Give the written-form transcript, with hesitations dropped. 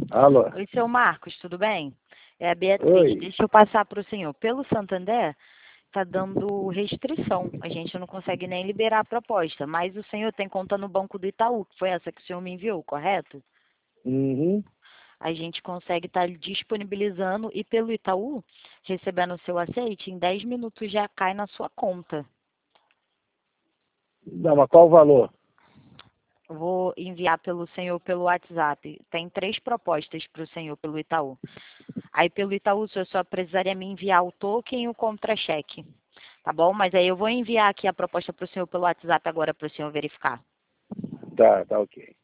Alô? Oi, seu Marcos, tudo bem? É a Beatriz. Oi. Deixa eu passar para o senhor. Pelo Santander, está dando restrição. A gente não consegue nem liberar a proposta. Mas o senhor tem conta no Banco do Itaú, que foi essa que o senhor me enviou, correto? Uhum. A gente consegue estar disponibilizando e pelo Itaú, recebendo o seu aceite, em 10 minutos já cai na sua conta. Não, mas qual o valor? Vou enviar pelo senhor pelo WhatsApp. Tem 3 propostas para o senhor pelo Itaú. Aí pelo Itaú, o senhor só precisaria me enviar o token e o contra-cheque. Tá bom? Mas aí eu vou enviar aqui a proposta para o senhor pelo WhatsApp agora para o senhor verificar. Tá ok.